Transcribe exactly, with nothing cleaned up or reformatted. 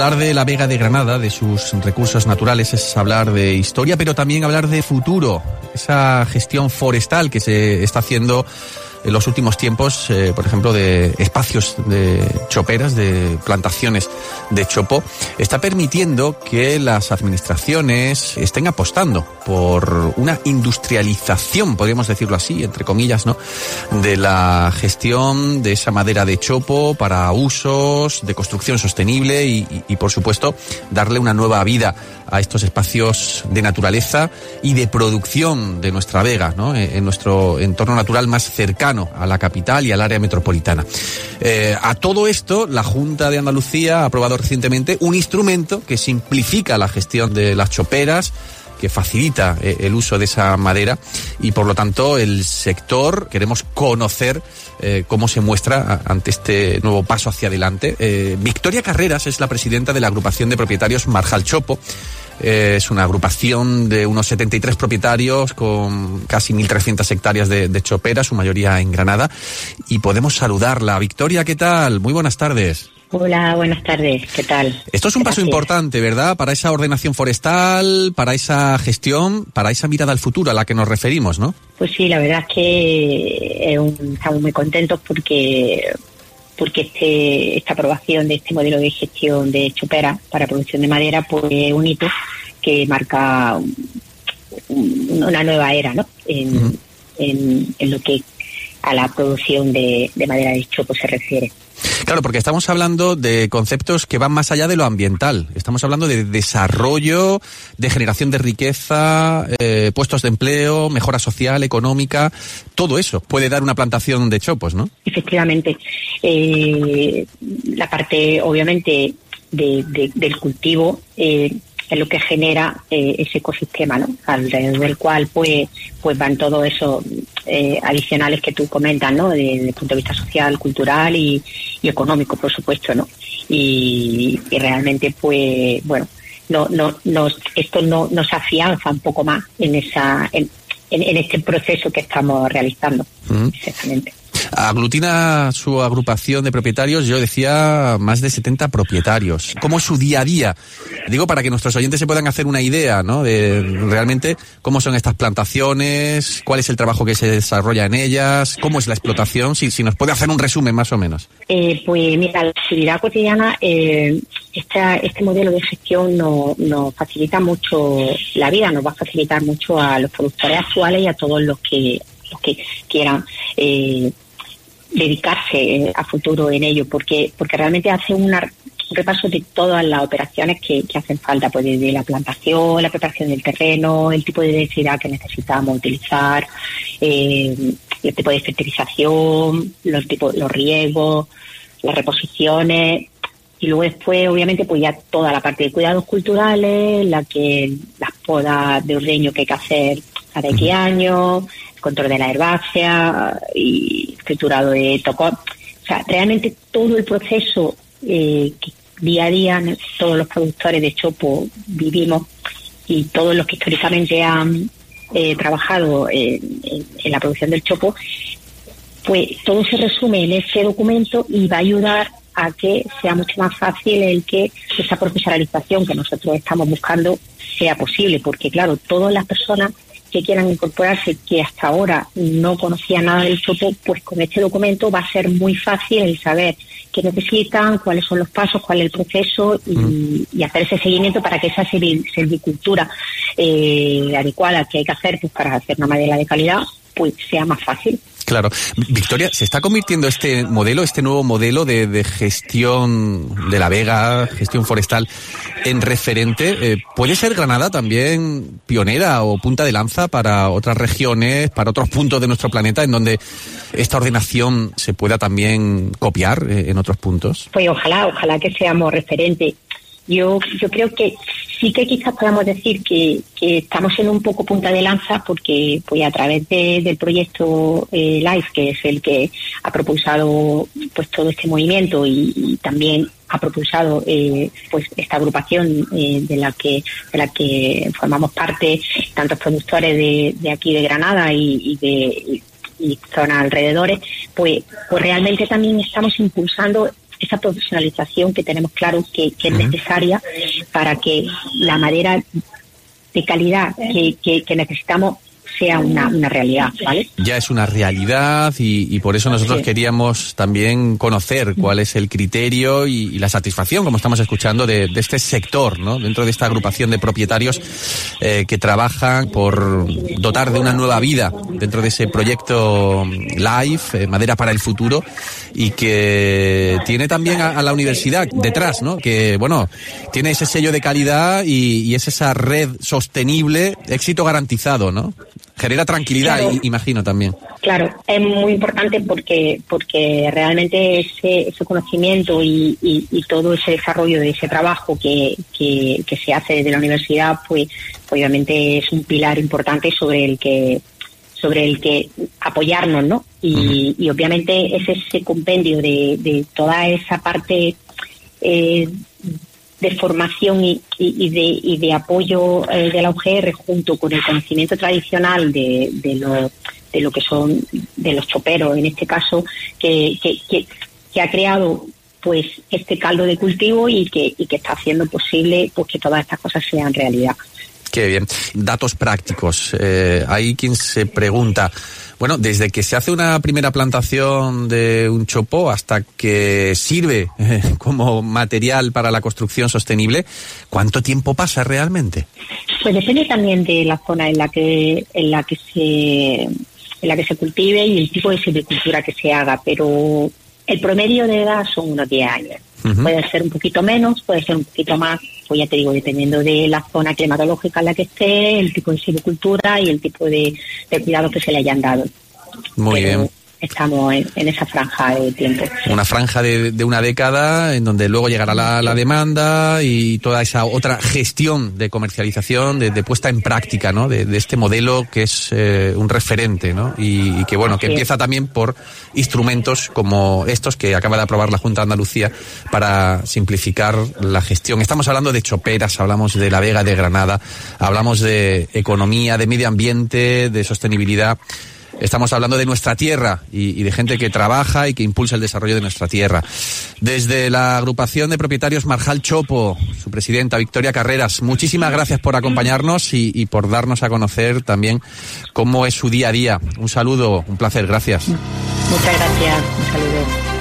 Hablar de la Vega de Granada, de sus recursos naturales, es hablar de historia, pero también hablar de futuro. Esa gestión forestal que se está haciendo en los últimos tiempos, eh, por ejemplo, de espacios de choperas, de plantaciones de chopo, está permitiendo que las administraciones estén apostando por una industrialización, podríamos decirlo así, entre comillas, ¿no?, de la gestión de esa madera de chopo para usos de construcción sostenible y, y, y por supuesto, darle una nueva vida a estos espacios de naturaleza y de producción de nuestra Vega, ¿no?, en nuestro entorno natural más cercano a la capital y al área metropolitana. Eh, a todo esto, la Junta de Andalucía ha aprobado recientemente un instrumento que simplifica la gestión de las choperas, que facilita eh, el uso de esa madera y, por lo tanto, el sector queremos conocer eh, cómo se muestra a, ante este nuevo paso hacia adelante. Eh, Victoria Carreras es la presidenta de la agrupación de propietarios Marjal Chopo. Eh, es una agrupación de unos setenta y tres propietarios con casi mil trescientas hectáreas de, de chopera, su mayoría en Granada. Y podemos saludarla. Victoria, ¿qué tal? Muy buenas tardes. Hola, buenas tardes. ¿Qué tal? Esto es un Gracias. paso importante, ¿verdad? Para esa ordenación forestal, para esa gestión, para esa mirada al futuro a la que nos referimos, ¿no? Pues sí, la verdad es que eh, un, estamos muy contentos porque porque este, esta aprobación de este modelo de gestión de chopera para producción de madera pues es un hito que marca un, una nueva era, ¿no?, en, uh-huh. en, en lo que a la producción de, de madera de chopo se refiere. Claro, porque estamos hablando de conceptos que van más allá de lo ambiental. Estamos hablando de desarrollo, de generación de riqueza, eh, puestos de empleo, mejora social, económica. Todo eso puede dar una plantación de chopos, ¿no? Efectivamente. Eh, la parte, obviamente, de, de, del cultivo eh, es lo que genera eh, ese ecosistema, ¿no?, alrededor del cual pues pues van todos esos eh, adicionales que tú comentas, ¿no?, desde el punto de vista social, cultural y, y económico, por supuesto, ¿no? Y, y realmente pues bueno, no no nos esto no nos afianza un poco más en esa en, en, en este proceso que estamos realizando. Mm. Exactamente. Aglutina su agrupación de propietarios, yo decía, más de setenta propietarios. ¿Cómo es su día a día? Digo, para que nuestros oyentes se puedan hacer una idea, ¿no?, de realmente cómo son estas plantaciones, cuál es el trabajo que se desarrolla en ellas, cómo es la explotación, si, si nos puede hacer un resumen más o menos. Eh, pues mira, la actividad cotidiana, eh, esta, este modelo de gestión nos no facilita mucho la vida, nos va a facilitar mucho a los productores actuales y a todos los que, los que quieran eh, dedicarse a futuro en ello, porque porque realmente hace una, un repaso de todas las operaciones que, que hacen falta, pues desde la plantación, la preparación del terreno, el tipo de densidad que necesitamos utilizar, eh, el tipo de fertilización, los tipos, los riegos, las reposiciones, y luego después obviamente pues ya toda la parte de cuidados culturales, la que las podas de ordeño que hay que hacer cada X años, control de la herbácea y triturado de tocón. O sea, realmente todo el proceso eh, que día a día todos los productores de chopo vivimos y todos los que históricamente han eh, trabajado en, en, en la producción del chopo, pues todo se resume en ese documento y va a ayudar a que sea mucho más fácil el que esa profesionalización que nosotros estamos buscando sea posible, porque claro, todas las personas que quieran incorporarse, que hasta ahora no conocían nada del chopo, pues con este documento va a ser muy fácil el saber qué necesitan, cuáles son los pasos, cuál es el proceso y, mm. y hacer ese seguimiento para que esa silvicultura eh, adecuada que hay que hacer pues para hacer una madera de calidad pues sea más fácil. Claro. Victoria, ¿se está convirtiendo este modelo, este nuevo modelo de, de gestión de la Vega, gestión forestal, en referente? Eh, ¿Puede ser Granada también pionera o punta de lanza para otras regiones, para otros puntos de nuestro planeta, en donde esta ordenación se pueda también copiar eh, en otros puntos? Pues ojalá, ojalá que seamos referentes. Yo yo creo que sí que quizás podamos decir que, que estamos en un poco punta de lanza porque pues a través de, del proyecto eh, LIFE, que es el que ha propulsado pues todo este movimiento y, y también ha propulsado eh, pues esta agrupación eh, de la que de la que formamos parte tantos productores de, de aquí de Granada y, y de y, y zonas alrededores, pues pues realmente también estamos impulsando esa profesionalización que tenemos claro que, que es necesaria para que la madera de calidad que, que, que necesitamos sea una, una realidad, ¿vale? Ya es una realidad y, y por eso nosotros sí. queríamos también conocer cuál es el criterio y, y la satisfacción, como estamos escuchando, de, de este sector, ¿no? Dentro de esta agrupación de propietarios eh, que trabajan por dotar de una nueva vida dentro de ese proyecto LIFE, eh, Madera para el Futuro, y que tiene también a, a la universidad detrás, ¿no? Que, bueno, tiene ese sello de calidad y, y es esa red sostenible, éxito garantizado, ¿no? Genera tranquilidad, claro. imagino también. Claro, es muy importante porque porque realmente ese, ese conocimiento y, y, y todo ese desarrollo de ese trabajo que, que, que se hace desde la universidad, pues obviamente es un pilar importante sobre el que sobre el que apoyarnos, ¿no? Y, uh-huh. y obviamente es ese compendio de, de toda esa parte eh, de formación y, y, y, de, y de apoyo eh, de la U G R junto con el conocimiento tradicional de, de, lo, de lo que son de los choperos, en este caso, que, que, que, que ha creado pues este caldo de cultivo y que, y que está haciendo posible pues que todas estas cosas sean realidad. Qué bien. Datos prácticos. Eh, hay quien se pregunta, bueno, desde que se hace una primera plantación de un chopo hasta que sirve eh, como material para la construcción sostenible, ¿cuánto tiempo pasa realmente? Pues depende también de la zona en la que en la que se en la que se cultive y el tipo de silvicultura que se haga, pero el promedio de edad son unos diez años. Uh-huh. Puede ser un poquito menos, puede ser un poquito más, pues ya te digo, dependiendo de la zona climatológica en la que esté, el tipo de silvicultura y el tipo de, de cuidados que se le hayan dado. Muy Pero bien. Estamos en, en esa franja de tiempo. Una franja de, de una década en donde luego llegará la, la demanda y toda esa otra gestión de comercialización, de, de puesta en práctica, ¿no? De, de este modelo que es eh, un referente, ¿no? Y, y que bueno, que empieza también por instrumentos como estos que acaba de aprobar la Junta de Andalucía para simplificar la gestión. Estamos hablando de choperas, hablamos de la Vega de Granada, hablamos de economía, de medio ambiente, de sostenibilidad. Estamos hablando de nuestra tierra y, y de gente que trabaja y que impulsa el desarrollo de nuestra tierra. Desde la agrupación de propietarios Marjal Chopo, su presidenta Victoria Carreras, muchísimas gracias por acompañarnos y, y por darnos a conocer también cómo es su día a día. Un saludo, un placer, gracias. Muchas gracias, un saludo.